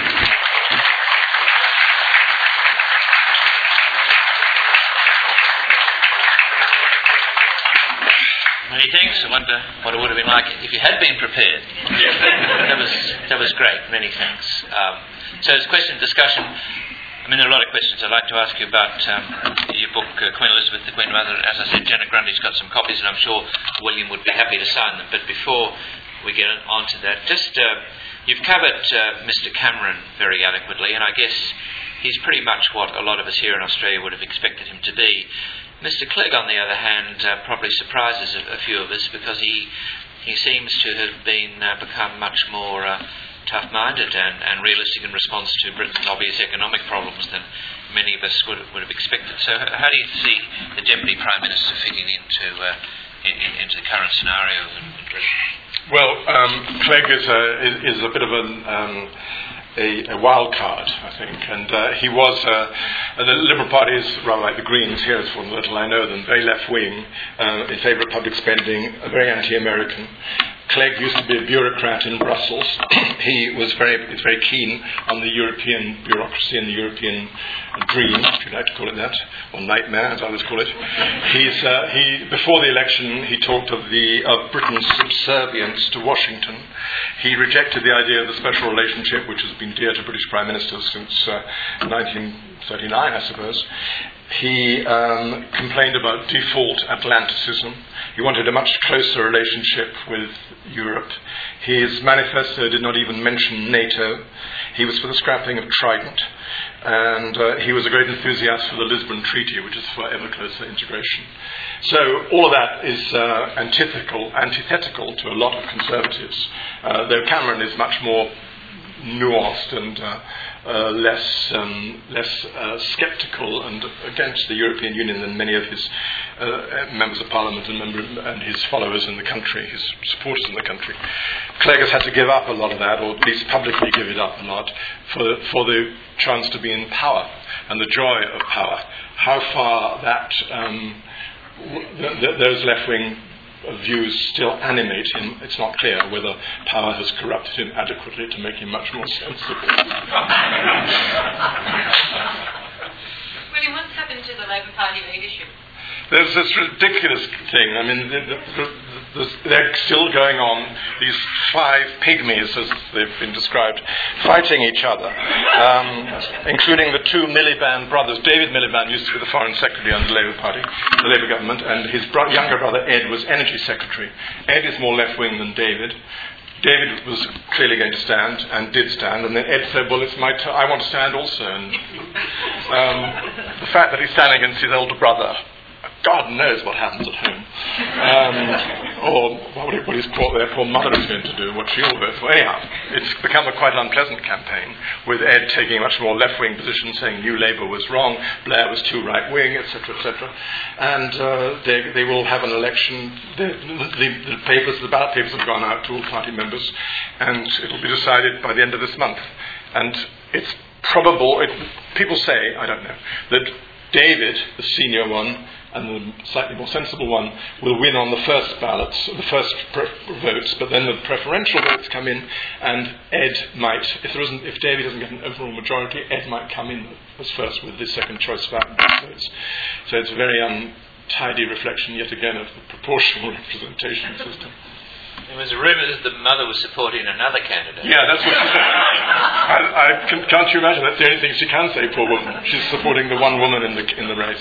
Many thanks. I wonder what it would have been like if you had been prepared. that was that was great. Many thanks. Um, so it's question and discussion. I mean, there are a lot of questions I'd like to ask you about um, your book, uh, Queen Elizabeth, the Queen Mother. As I said, Janet Grundy's got some copies, and I'm sure William would be happy to sign them. But before we get on to that, just uh, you've covered uh, Mister Cameron very adequately, and I guess he's pretty much what a lot of us here in Australia would have expected him to be. Mister Clegg, on the other hand, uh, probably surprises a, a few of us because he he seems to have been uh, become much more uh, tough-minded and, and realistic in response to Britain's obvious economic problems than many of us would, would have expected. So, how do you see the Deputy Prime Minister fitting into uh, in, in, into the current scenario in Britain? Well, um, Clegg is a is, is a bit of an um, A, a wild card, I think, and uh, he was, uh, the Liberal Party is rather like the Greens, here as for the little I know them, very left-wing, uh, in favour of public spending, very anti-American. Clegg used to be a bureaucrat in Brussels. He was very, is very keen on the European bureaucracy and the European dream, if you'd like to call it that, or nightmare, as others call it. He's, uh, he, before the election, he talked of the of Britain's subservience to Washington. He rejected the idea of the special relationship, which has been dear to British Prime Ministers since uh, nineteen thirty-nine, I suppose. He um, complained about default Atlanticism. He wanted a much closer relationship with Europe. His manifesto did not even mention NATO. He was for the scrapping of Trident. And uh, he was a great enthusiast for the Lisbon Treaty, which is for ever closer integration. So all of that is uh, antithetical, antithetical to a lot of Conservatives, uh, though Cameron is much more nuanced and uh, uh, less um, less uh, sceptical and against the European Union than many of his uh, members of Parliament and, member, and his followers in the country, his supporters in the country. Clegg has had to give up a lot of that, or at least publicly give it up a lot, for for the chance to be in power and the joy of power. How far that um, th- th- those left-wing views still animate him, it's not clear whether power has corrupted him adequately to make him much more sensible. William, what's happened to the Labour Party leadership? There's this ridiculous thing. I mean, the, the, the, they're still going on, these five pygmies, as they've been described, fighting each other, um, including the two Miliband brothers. David Miliband used to be the Foreign Secretary under the Labour Party, the Labour government, and his bro- younger brother Ed was Energy Secretary. Ed is more left-wing than David. David was clearly going to stand and did stand, and then Ed said, well, it's my turn, I want to stand also. And um, the fact that he's standing against his older brother, God knows what happens at home. Um, or what his poor, their poor mother is going to do, what she'll vote for. Anyhow, it's become a quite unpleasant campaign, with Ed taking a much more left-wing position, saying New Labour was wrong, Blair was too right-wing, et cetera, et cetera. And uh, they, they will have an election. The, the, the papers, the ballot papers have gone out to all party members, and it will be decided by the end of this month. And it's probable, it, people say, I don't know, that David, the senior one, and the slightly more sensible one will win on the first ballots, the first pre- votes, but then the preferential votes come in, and Ed might, if there isn't, if Davey doesn't get an overall majority, Ed might come in as first with the second choice votes. So it's a very untidy reflection, yet again, of the proportional representation system. There was a rumour that the mother was supporting another candidate. Yeah, that's what she said. I, I can, can't you imagine? That's the only thing she can say, poor woman. She's supporting the one woman in the in the race.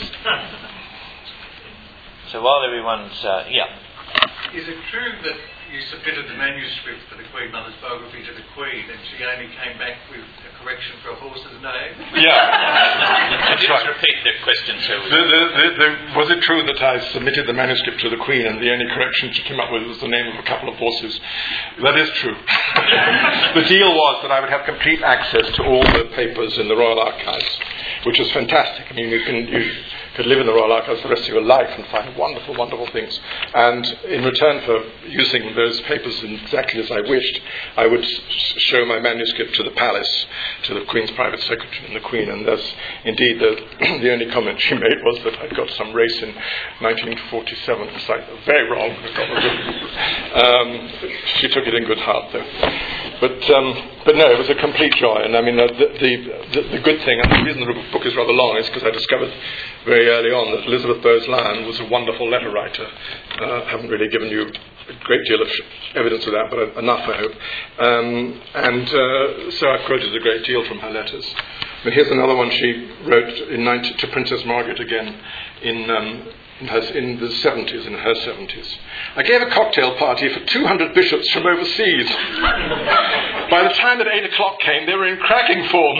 So while everyone's... Uh, yeah. Is it true that you submitted the manuscript for the Queen Mother's biography to the Queen and she only came back with a correction for a horse's name? Yeah. That's right. Repeat the question, sir. The, the, the, the, was it true that I submitted the manuscript to the Queen and the only correction she came up with was the name of a couple of horses? That is true. The deal was that I would have complete access to all the papers in the Royal Archives, which is fantastic. I mean, you can... You, could live in the Royal Archives the rest of your life and find wonderful, wonderful things. And in return for using those papers exactly as I wished, I would s- show my manuscript to the palace, to the Queen's private secretary and the Queen. And thus, indeed, the, the only comment she made was that I'd got some race in nineteen forty-seven. It's like, very wrong. um, she took it in good heart, though. But um, but no, it was a complete joy. And I mean, uh, the, the, the, the good thing, and the reason the book is rather long, is because I discovered very early on that Elizabeth Bowes-Lyon was a wonderful letter writer. Uh, I haven't really given you a great deal of evidence of that, but enough, I hope. Um, and uh, so I've quoted a great deal from her letters. But here's another one she wrote in ninety, to Princess Margaret again in... Um, In, her, in the seventies, in her seventies. I gave a cocktail party for two hundred bishops from overseas. By the time that eight o'clock came, they were in cracking form.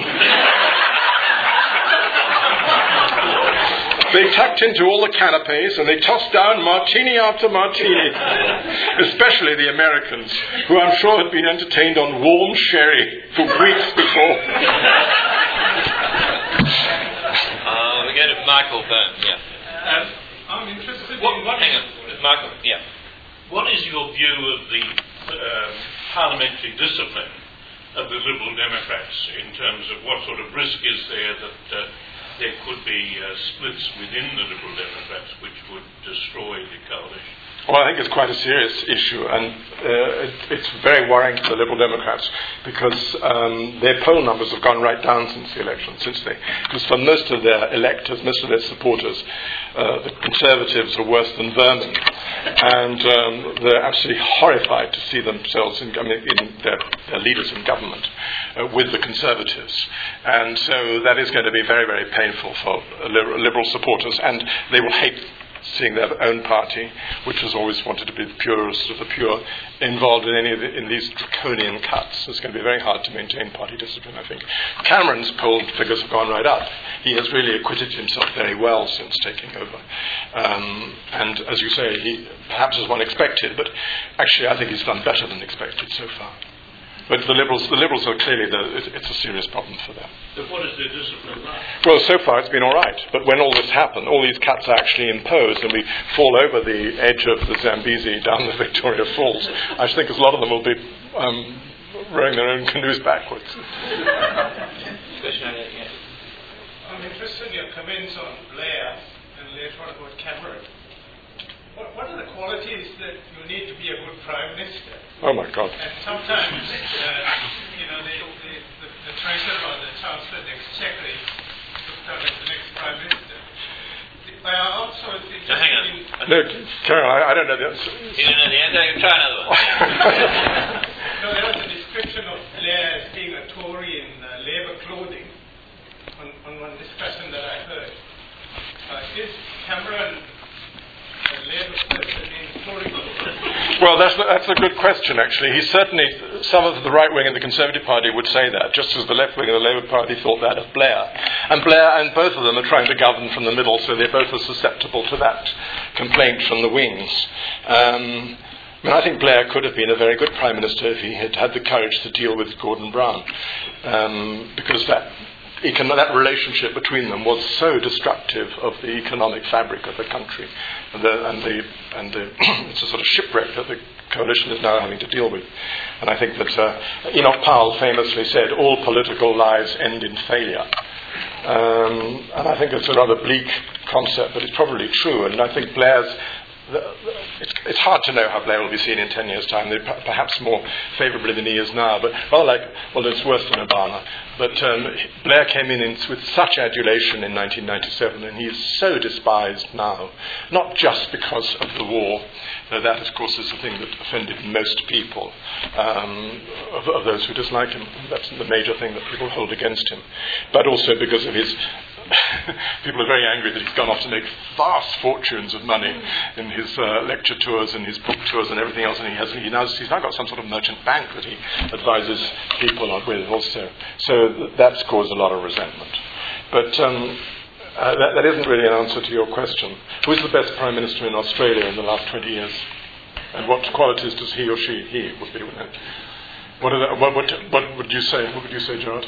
They tucked into all the canapes and they tossed down martini after martini, especially the Americans, who I'm sure had been entertained on warm sherry for weeks before. Uh, we go to Michael Burns, yeah. Um, I'm interested what, in what... Hang on, Michael, yeah. What is your view of the um, parliamentary discipline of the Liberal Democrats in terms of what sort of risk is there that uh, there could be uh, splits within the Liberal Democrats which would destroy the coalition? Well, I think it's quite a serious issue, and uh, it, it's very worrying for the Liberal Democrats because um, their poll numbers have gone right down since the election, since they, because for most of their electors, most of their supporters, uh, the Conservatives are worse than vermin, and um, they're absolutely horrified to see themselves in, I mean, in their, their leaders in government uh, with the Conservatives, and so that is going to be very, very painful for liberal, liberal supporters, and they will hate seeing their own party, which has always wanted to be the purest of the pure, involved in any of the, in these draconian cuts. It's going to be very hard to maintain party discipline, I think. Cameron's poll figures have gone right up. He has really acquitted himself very well since taking over. Um, and as you say, he perhaps as one expected, but actually I think he's done better than expected so far. But the Liberals, the Liberals are clearly, the, it, it's a serious problem for them. So what is their discipline like? Well, so far it's been all right. But when all this happened, all these cuts are actually imposed, and we fall over the edge of the Zambezi down the Victoria Falls, I think a lot of them will be um, rowing their own canoes backwards. I'm interested in your comments on Blair and later on about Cameron. What, what are the qualities that you need to be a good Prime Minister? Oh my God. And sometimes, uh, you know, the, the, the, the Treasurer or the Chancellor of the Exchequer is looked at as the next Prime Minister. I also think... No, hang on. No, Carol, I, I don't know the answer. You don't know the answer? I can try another one. No, there was a description of Blair as being a Tory in uh, Labour clothing on, on one discussion that I heard. Uh, is Cameron... Well, that's that's a good question, actually. He certainly, some of the right wing in the Conservative Party would say that, just as the left wing of the Labour Party thought that of Blair. And Blair and both of them are trying to govern from the middle, so they both are susceptible to that complaint from the wings. Um, I mean, I think Blair could have been a very good Prime Minister if he had had the courage to deal with Gordon Brown, um, because that... Econ- that relationship between them was so destructive of the economic fabric of the country, and the, and the, and the it's a sort of shipwreck that the coalition is now having to deal with. And I think that uh, Enoch Powell famously said, "All political lives end in failure." Um, and I think it's a rather bleak concept, but it's probably true. And I think Blair's The, the, it's, it's hard to know how Blair will be seen in ten years' time. They're perhaps more favourably than he is now, but rather like, well, it's worse than Obama. But um, Blair came in, in with such adulation in nineteen ninety-seven, and he is so despised now, not just because of the war, though that, of course, is the thing that offended most people, um, of, of those who dislike him. That's the major thing that people hold against him, but also because of his people are very angry that he's gone off to make vast fortunes of money in his uh, lecture tours and his book tours and everything else, and he has he now he's now got some sort of merchant bank that he advises people on with also. So th- that's caused a lot of resentment. But um, uh, that, that isn't really an answer to your question. Who is the best prime minister in Australia in the last twenty years, and what qualities does he or she he would be with it? What, are the, what, what, what would you say? What would you say, Gerard?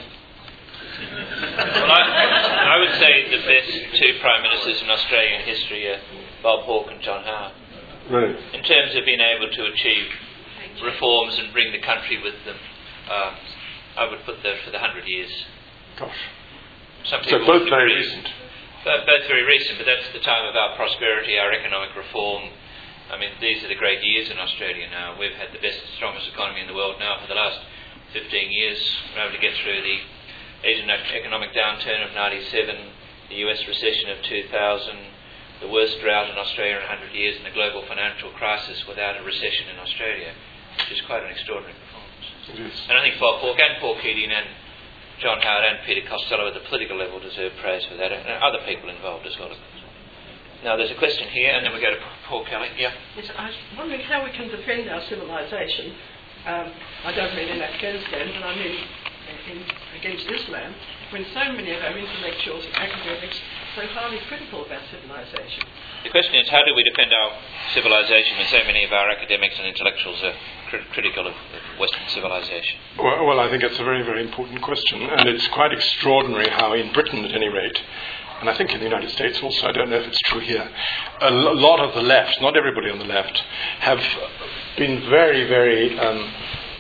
Well, I, I would say the best two Prime Ministers in Australian history are Bob Hawke and John Howard. Right. In terms of being able to achieve reforms and bring the country with them, uh, I would put that for the hundred years. Gosh. Some So both very recent. Both, both very recent, but that's the time of our prosperity, our economic reform. I mean, these are the great years in Australia now. We've had the best, strongest economy in the world now for the last fifteen years. We're able to get through the Asian economic downturn of ninety-seven, the U S recession of two thousand, the worst drought in Australia in one hundred years, and the global financial crisis without a recession in Australia, which is quite an extraordinary performance. It is. And I think Bob Hawke and Paul Keating and John Howard and Peter Costello at the political level deserve praise for that, and other people involved as well. Now there's a question here, and then we go to Paul Kelly. Yeah. Yes, I was wondering how we can defend our civilization. Um, I don't mean in Afghanistan, but I mean in, against Islam, when so many of our intellectuals and academics are so highly critical about civilization. The question is, how do we defend our civilization when so many of our academics and intellectuals are cr- critical of Western civilization? Well, well, I think it's a very, very important question, and it's quite extraordinary how in Britain, at any rate, and I think in the United States also, I don't know if it's true here, a lot of the left, not everybody on the left, have been very, very um,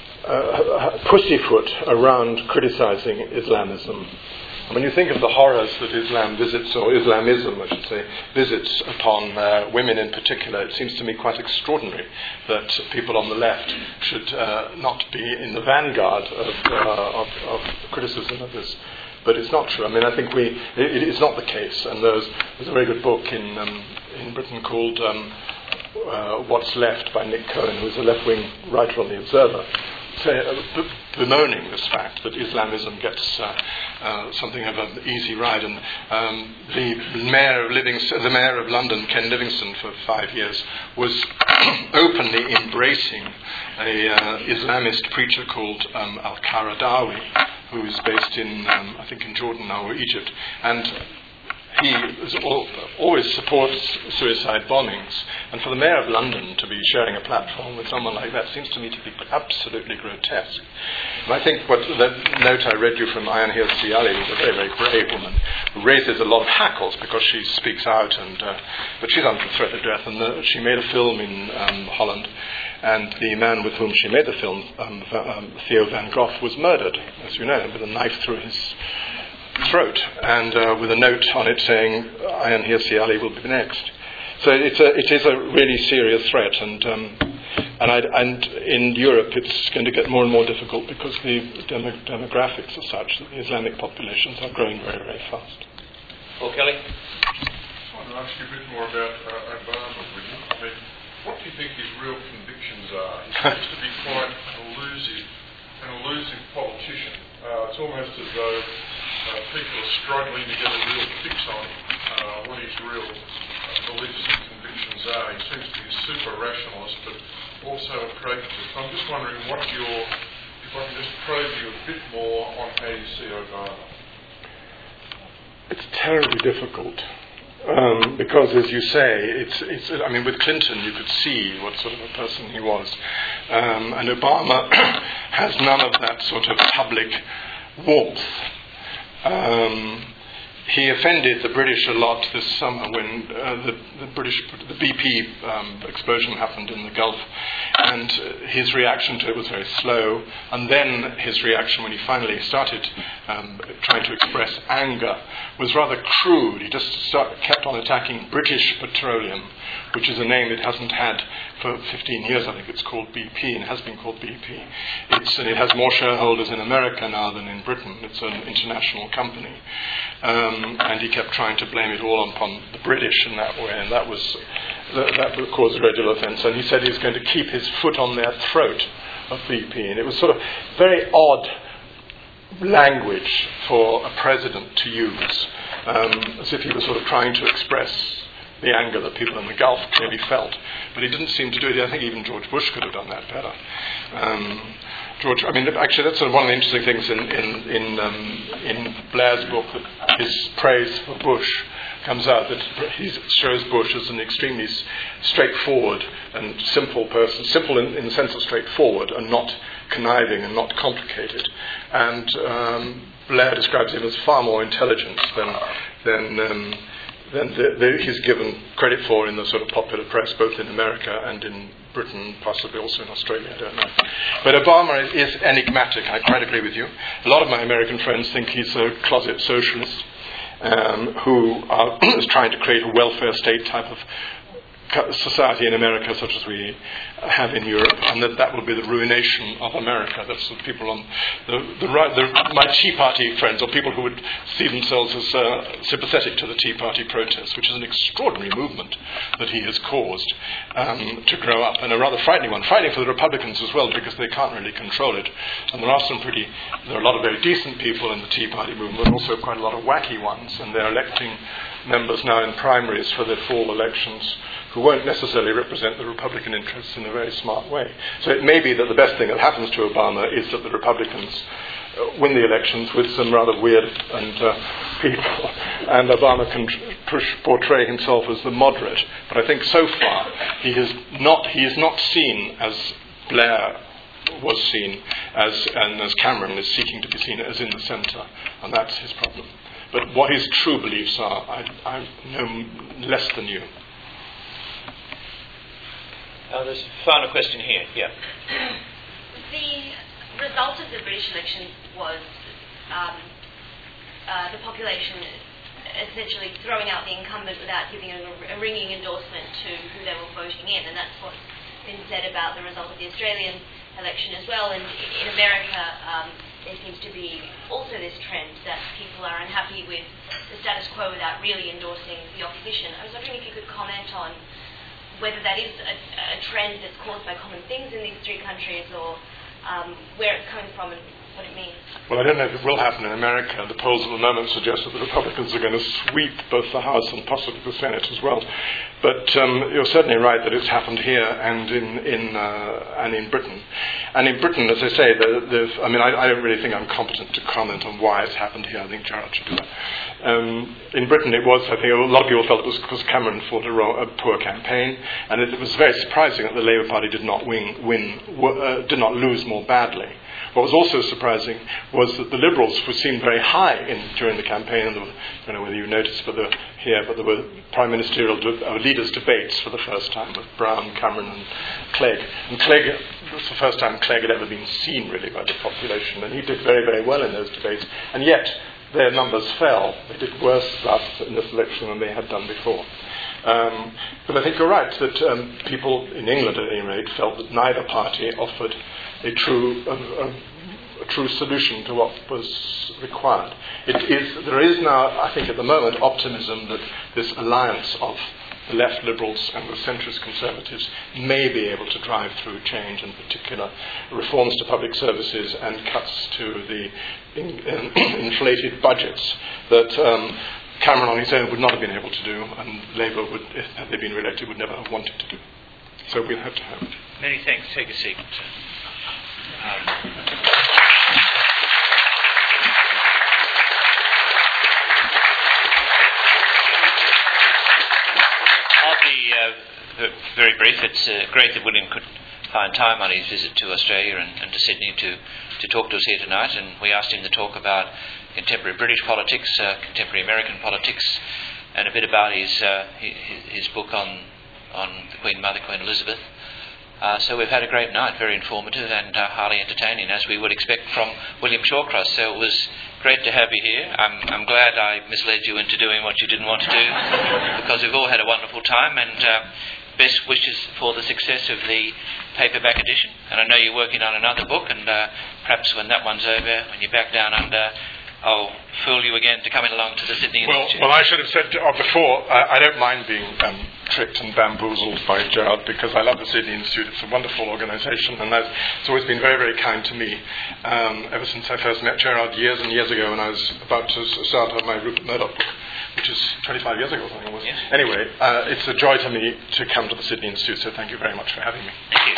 uh, pussyfoot around criticizing Islamism. And when you think of the horrors that Islam visits, or Islamism, I should say, visits upon uh, women in particular, it seems to me quite extraordinary that people on the left should uh, not be in the vanguard of, uh, of, of criticism of this. But it's not true. I mean, I think we it, it is not the case. And there's, there's a very good book in um, in Britain called um, uh, What's Left by Nick Cohen, who's a left-wing writer on The Observer, say, uh, bemoaning this fact that Islamism gets uh, uh, something of an easy ride. And um, the mayor of Livingston, the mayor of London, Ken Livingstone, for five years, was openly embracing a uh, Islamist preacher called um, Al-Qaradawi, who is based in, um, I think, in Jordan now or Egypt, and he is all, always supports suicide bombings. And for the mayor of London to be sharing a platform with someone like that seems to me to be absolutely grotesque. And I think what that note I read you from Ayaan Hirsi Ali, who's a very, very brave woman, who raises a lot of hackles because she speaks out, and uh, but she's under threat of death. And the, she made a film in um, Holland, and the man with whom she made the film, um, um, Theo van Gogh, was murdered, as you know, with a knife through his throat, and uh, with a note on it saying, Ayaan Hirsi Ali will be next. So it's a, it is a really serious threat, and um, and, I, and in Europe it's going to get more and more difficult because the demo- demographics are such that the Islamic populations are growing very, very fast. Paul Kelly? I want to ask you a bit more about uh, Obama, would you? I mean, what do you think his real convictions are? He seems to be quite an elusive, an elusive politician. Uh, it's almost as though uh, people are struggling to get a real fix on uh, what his real uh, beliefs and convictions are. He seems to be a super rationalist, but also a pragmatist. I'm just wondering what your, if I can just probe you a bit more on how you see Obama. It's terribly difficult. Um, because, as you say, it's, it's, I mean, with Clinton you could see what sort of a person he was. Um, and Obama has none of that sort of public warmth. Um, he offended the British a lot this summer when uh, the, the British, the B P um, explosion happened in the Gulf, and uh, his reaction to it was very slow. And then his reaction when he finally started um, trying to express anger was rather crude. He just start, kept on attacking British Petroleum, which is a name it hasn't had for fifteen years. I think it's called B P and has been called B P. It's, and it has more shareholders in America now than in Britain. It's an international company. Um, and he kept trying to blame it all upon the British in that way, and that was that, that would cause a great deal of offence. And he said he was going to keep his foot on their throat of B P, and it was sort of very odd language for a president to use, um, as if he was sort of trying to express the anger that people in the Gulf clearly felt. But he didn't seem to do it. I think even George Bush could have done that better. Um, George, I mean, actually, that's sort of one of the interesting things in in in, um, in Blair's book, that his praise for Bush comes out that he shows Bush as an extremely straightforward and simple person, simple in, in the sense of straightforward and not conniving and not complicated. And um, Blair describes him as far more intelligent than than. Um, than the, the, he's given credit for in the sort of popular press, both in America and in Britain, possibly also in Australia, I don't know. But Obama is enigmatic, I quite agree with you. A lot of my American friends think he's a closet socialist um, who are, is trying to create a welfare state type of society in America, such as we have in Europe, and that that will be the ruination of America. That's the people on the, the right. The, my Tea Party friends, or people who would see themselves as uh, sympathetic to the Tea Party protests, which is an extraordinary movement that he has caused um, to grow up, and a rather frightening one. Frightening for the Republicans as well, because they can't really control it. And there are some pretty, there are a lot of very decent people in the Tea Party movement, but also quite a lot of wacky ones, and they're electing members now in primaries for their fall elections who won't necessarily represent the Republican interests in a very smart way. So it may be that the best thing that happens to Obama is that the Republicans uh, win the elections with some rather weird and uh, people, and Obama can push, portray himself as the moderate. But I think so far he has not he is not seen as Blair was seen as, and as Cameron is seeking to be seen as in the centre, and that's his problem. But what his true beliefs are, I, I know less than you. Uh, there's a final question here. Yeah. The result of the British election was um, uh, the population essentially throwing out the incumbent without giving a, a ringing endorsement to who they were voting in, and that's what's been said about the result of the Australian election as well. And in America, um, there seems to be also this trend that people are unhappy with the status quo without really endorsing the opposition. I was wondering if you could comment on whether that is a, a trend that's caused by common things in these three countries, or um, where it's coming from and what it means. Well, I don't know if it will happen in America. The polls at the moment suggest that the Republicans are going to sweep both the House and possibly the Senate as well. But um, you're certainly right that it's happened here and in in uh, and in Britain. And in Britain, as I say, the, the, I mean, I, I don't really think I'm competent to comment on why it's happened here. I think Gerald should do that. Um, in Britain, it was, I think, a lot of people felt it was because Cameron fought a, ro- a poor campaign, and it, it was very surprising that the Labour Party did not win, win uh, did not lose more badly. What was also surprising was that the Liberals were seen very high in, during the campaign, and there were, I don't know whether you noticed but there, here, but there were prime ministerial de- uh, leaders' debates for the first time with Brown, Cameron and Clegg. And Clegg, it was the first time Clegg had ever been seen really by the population, and he did very, very well in those debates. And yet, their numbers fell. They did worse last in this election than they had done before. Um, but I think you're right that um, people in England, at any rate, felt that neither party offered a true, a, a, a true solution to what was required. It is, there is now, I think, at the moment, optimism that this alliance of the left Liberals and the centrist Conservatives may be able to drive through change, in particular reforms to public services and cuts to the in, in, inflated budgets that um, Cameron on his own would not have been able to do, and Labour, would, if had they been re-elected, would never have wanted to do. So we'll have to have it. Many thanks. Take a seat. Um, I'll be uh, very brief. It's uh, great that William could find time on his visit to Australia and, and to Sydney to, to talk to us here tonight. And we asked him to talk about contemporary British politics, uh, contemporary American politics, and a bit about his uh, his, his book on on the Queen Mother, Queen Elizabeth. Uh, so we've had a great night, very informative and uh, highly entertaining, as we would expect from William Shawcross. So it was great to have you here. I'm, I'm glad I misled you into doing what you didn't want to do, because we've all had a wonderful time, and uh, best wishes for the success of the paperback edition. And I know you're working on another book, and uh, perhaps when that one's over, when you're back down under, I'll fool you again to coming along to the Sydney well, Institute. Well, I should have said uh, before, I, I don't mind being um, tricked and bamboozled by Gerard, because I love the Sydney Institute. It's a wonderful organisation, and that's, it's always been very, very kind to me. Um, ever since I first met Gerard years and years ago, when I was about to start on my Rupert Murdoch book, which is twenty-five years ago, I think it was. Yes. Anyway, uh, it's a joy to me to come to the Sydney Institute, so thank you very much for having me. Thank you.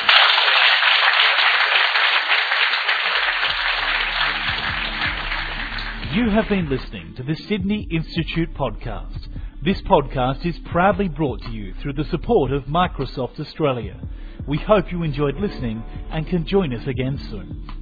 You have been listening to the Sydney Institute podcast. This podcast is proudly brought to you through the support of Microsoft Australia. We hope you enjoyed listening and can join us again soon.